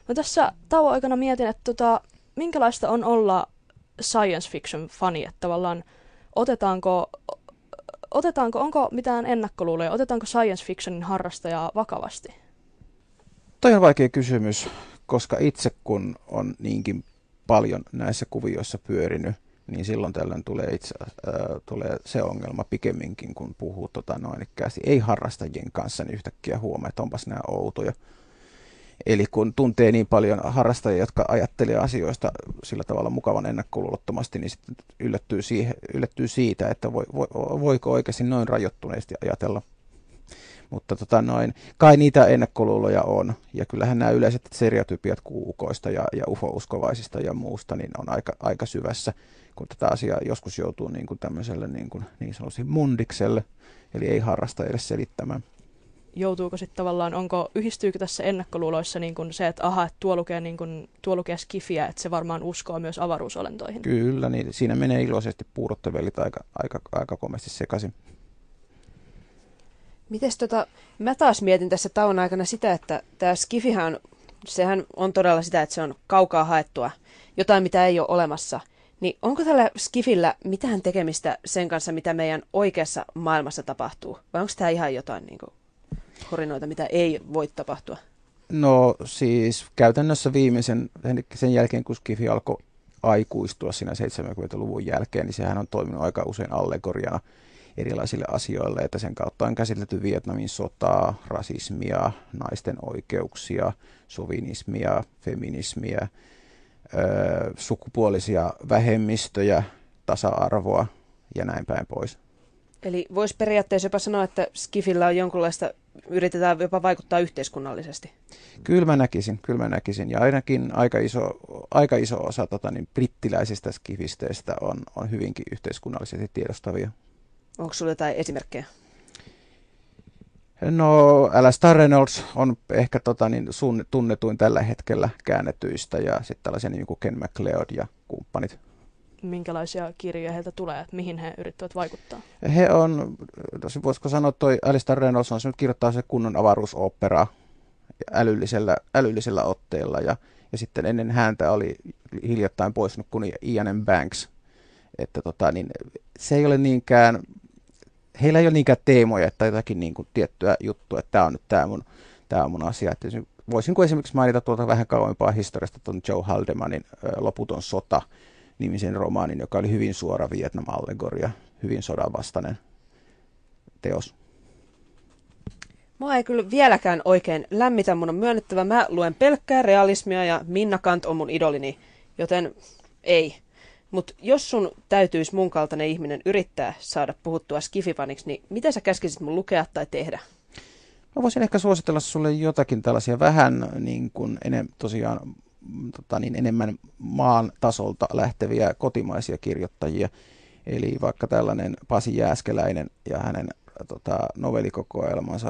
Mä tässä tauon aikana mietin, että minkälaista on olla science fiction fani, että tavallaan otetaanko, onko mitään ennakkoluuloja, otetaanko science fictionin harrastajaa vakavasti? Toi on vaikea kysymys, koska itse kun on niinkin paljon näissä kuvioissa pyörinyt, niin silloin tällöin tulee se ongelma pikemminkin, kun puhuu noinikäästi ei-harrastajien kanssa, niin yhtäkkiä huomaa, että onpas nämä outoja. Eli kun tuntee niin paljon harrastajia, jotka ajattelee asioista sillä tavalla mukavan ennakkoluulottomasti, niin sitten yllättyy siitä, että voiko oikeasti noin rajoittuneesti ajatella. Mutta kai niitä ennakkoluuloja on, ja kyllähän nämä yleiset stereotypiat kuukoista ja ufo-uskovaisista ja muusta niin on aika syvässä, kun tätä asiaa joskus joutuu niin kuin tämmöiselle niin sanotusti mundikselle, eli ei harrastajille selittämään. Joutuuko sitten tavallaan, yhdistyykö tässä ennakkoluuloissa niin kuin se, että että tuo lukee skifiä, että se varmaan uskoo myös avaruusolentoihin? Kyllä, niin siinä menee iloisesti puurottevellit aika komeasti sekaisin. Mites mä taas mietin tässä tauon aikana sitä, että tämä sehän on todella sitä, että se on kaukaa haettua, jotain mitä ei ole olemassa. Niin onko tällä skifillä mitään tekemistä sen kanssa, mitä meidän oikeassa maailmassa tapahtuu? Vai onko tämä ihan jotain niin kuin horinoita, mitä ei voi tapahtua? No siis käytännössä sen jälkeen, kun skifi alkoi aikuistua siinä 70-luvun jälkeen, niin sehän on toiminut aika usein allegoriana erilaisille asioille, että sen kautta on käsitelty Vietnamin sotaa, rasismia, naisten oikeuksia, sovinismia, feminismiä, sukupuolisia vähemmistöjä, tasa-arvoa ja näin päin pois. Eli voisi periaatteessa jopa sanoa, että skifillä on jonkunlaista, yritetään jopa vaikuttaa yhteiskunnallisesti. Kyllä mä näkisin. Ja ainakin aika iso osa brittiläisistä skifisteistä on hyvinkin yhteiskunnallisesti tiedostavia. Onko sinulla jotain esimerkkejä? No, Alastair Reynolds on ehkä tunnetuin tällä hetkellä käännetyistä, ja sitten tällaisia niin kuin Ken MacLeod ja kumppanit. Minkälaisia kirjoja heiltä tulee, että mihin he yrittävät vaikuttaa? He on, voisiko sanoa, toi Alastair Reynolds on se nyt kirjoittaa se kunnon avaruusopera älyllisellä otteella, ja sitten ennen häntä oli hiljattain poistunut kuin Ian M. Banks, että se ei ole niinkään, heillä ei ole niinkään teemoja, että jotakin niin kuin tiettyä juttua, että tämä on nyt tämä on mun asia. Että voisin esimerkiksi mainita vähän kauempaa historiasta tuon Joe Haldemanin Loputon sota -nimisen romaanin, joka oli hyvin suora Vietnam-allegoria, hyvin sodanvastainen teos. Mua ei kyllä vieläkään oikein lämmitä, mun on myönnettävä. Mä luen pelkkää realismia ja Minna Kant on mun idolini, joten ei. Mutta jos sun täytyisi mun kaltainen ihminen yrittää saada puhuttua skififaniksi, niin mitä sä käskisit mun lukea tai tehdä? Mä voisin ehkä suositella sulle jotakin tällaisia vähän niin kuin enemmän maan tasolta lähteviä kotimaisia kirjoittajia. Eli vaikka tällainen Pasi Jääskeläinen ja hänen novellikokoelmansa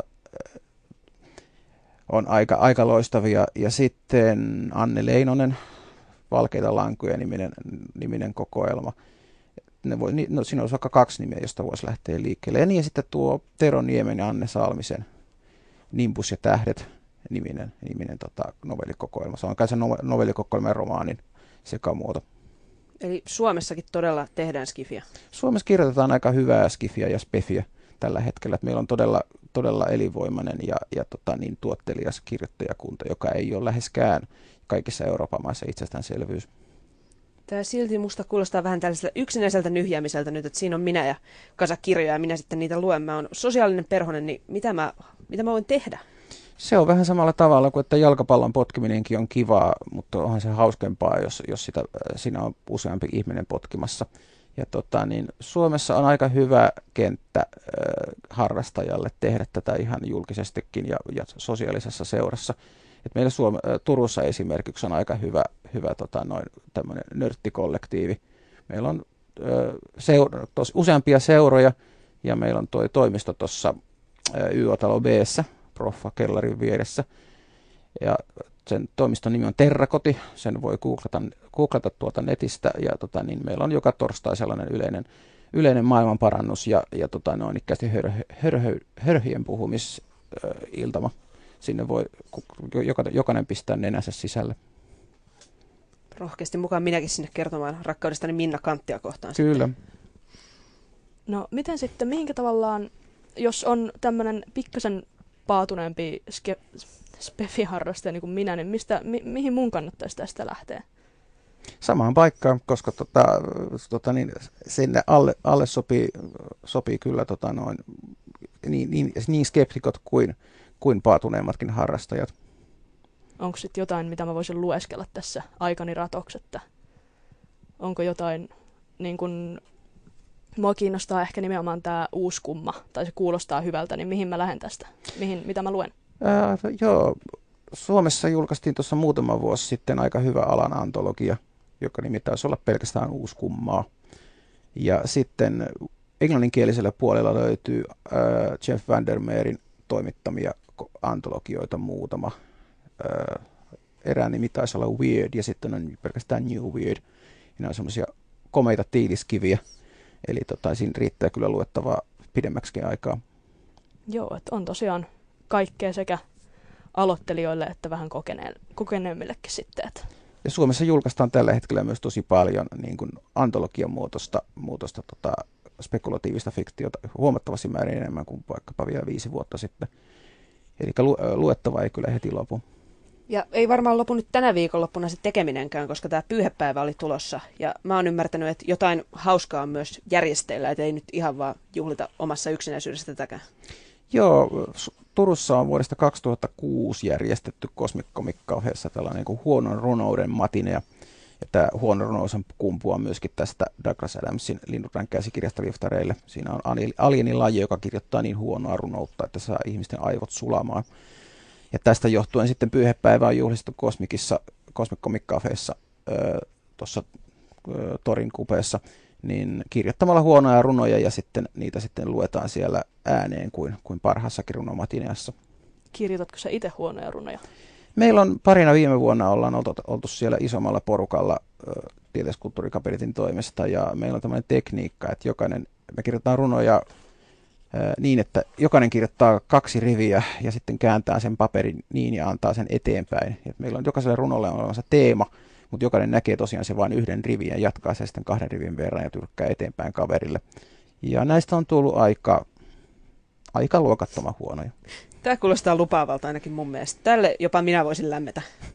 on aika loistavia. Ja sitten Anne Leinonen, Valkeita lankuja -niminen kokoelma. Siinä olisi vaikka 2 nimeä, josta voisi lähteä liikkeelle. Ja sitten tuo Tero Niemen ja Anne Salmisen Nimbus ja tähdet -niminen novellikokoelma. Se on kai se novellikokoelman ja romaanin sekamuoto. Eli Suomessakin todella tehdään skifiä? Suomessa kirjoitetaan aika hyvää skifiä ja spefiä tällä hetkellä. Meillä on todella elinvoimainen ja tuottelias kirjoittajakunta, joka ei ole läheskään kaikissa Euroopan maissa itsestäänselvyys. Tämä silti musta kuulostaa vähän tällaiselta yksinäiseltä nyhjäämiseltä nyt, että siinä on minä ja kasa kirjoja ja minä sitten niitä luen. Mä oon sosiaalinen perhonen, niin mitä mä voin tehdä? Se on vähän samalla tavalla kuin, että jalkapallon potkiminenkin on kivaa, mutta onhan se hauskempaa, jos siinä on useampi ihminen potkimassa. Ja Suomessa on aika hyvä kenttä harrastajalle tehdä tätä ihan julkisestikin ja sosiaalisessa seurassa. Et meillä Turussa esimerkiksi on aika hyvä tämmöinen nörttikollektiivi. Meillä on useampia seuroja ja meillä on toimisto tuossa YÖ-talo B:ssä, Proffa kellarin vieressä. Ja sen toimiston nimi on Terrakoti, sen voi googlata tuolta netistä ja meillä on joka torstai sellainen yleinen maailmanparannus ja ikäisesti hörhien puhumisiltama. sinne voi jokainen pistää nenänsä sisälle. Rohkeasti mukaan minäkin sinne kertomaan rakkaudestani Minna Kanttia kohtaan. Kyllä. Sitten. No miten sitten, mihinkä tavallaan, jos on tämmöinen pikkasen paatuneempi spefiharrastaja niin kuin minä, niin mihin mun kannattaisi tästä lähteä? Samaan paikkaan, koska sinne alle sopii kyllä niin skeptikot kuin paatuneemmatkin harrastajat. Onko sitten jotain, mitä mä voisin lueskella tässä aikani ratoksi, että onko jotain, niin kun, mua kiinnostaa ehkä nimenomaan tämä uusi kumma, tai se kuulostaa hyvältä, niin mihin mä lähden tästä, mitä mä luen? Joo, Suomessa julkaistiin tuossa muutama vuosi sitten aika hyvä alan antologia, joka nimi taisi olla pelkästään uusi kummaa. Ja sitten englanninkielisellä puolella löytyy Jeff Vandermeerin toimittamia antologioita muutama. Erään nimi taisi olla Weird ja sitten on pelkästään New Weird. Ja nämä on semmoisia komeita tiiliskiviä, eli siinä riittää kyllä luettavaa pidemmäksikin aikaa. Joo, että on tosiaan kaikkea sekä aloittelijoille että vähän kokeneemmillekin sitten. Että. Ja Suomessa julkaistaan tällä hetkellä myös tosi paljon niin kuin antologian muotoista spekulatiivista fiktiota, huomattavasti määrin enemmän kuin vaikkapa vielä 5 vuotta sitten. Eli luettava ei kyllä heti lopu. Ja ei varmaan lopu nyt tänä viikonloppuna se tekeminenkään, koska tämä pyyhepäivä oli tulossa. Ja mä oon ymmärtänyt, että jotain hauskaa on myös järjesteillä, että ei nyt ihan vaan juhlita omassa yksinäisyydessä tätäkään. Joo, Turussa on vuodesta 2006 järjestetty Cosmic Comic Cafessa tällainen niin kuin huonon runouden matine. Ja tämä huono runous kumpuaa myöskin tästä Douglas Adamsin Linnunradan käsikirjasta Liftareille. Siinä on alienilaji, joka kirjoittaa niin huonoa runoutta, että saa ihmisten aivot sulamaan. Ja tästä johtuen sitten pyyhepäivä on juhlistettu Cosmic Comic Cafessa tuossa Torin kupeessa, niin kirjoittamalla huonoja runoja ja sitten niitä sitten luetaan siellä ääneen kuin parhaassakin runomatineassa. Kirjoitatko sä itse huonoja runoja? Meillä on parina viime vuonna ollaan oltu siellä isommalla porukalla Tieteiskulttuurikapinetin toimesta ja meillä on tämmöinen tekniikka, että me kirjoitetaan runoja niin, että jokainen kirjoittaa 2 riviä ja sitten kääntää sen paperin niin ja antaa sen eteenpäin. Et meillä on jokaiselle runolle on olemassa teema, mutta jokainen näkee tosiaan se vain 1 rivin ja jatkaa sen sitten 2 rivin verran ja tyrkkää eteenpäin kaverille. Ja näistä on tullut aika luokattoman huonoja. Tämä kuulostaa lupaavalta ainakin mun mielestä. Tälle jopa minä voisin lämmetä.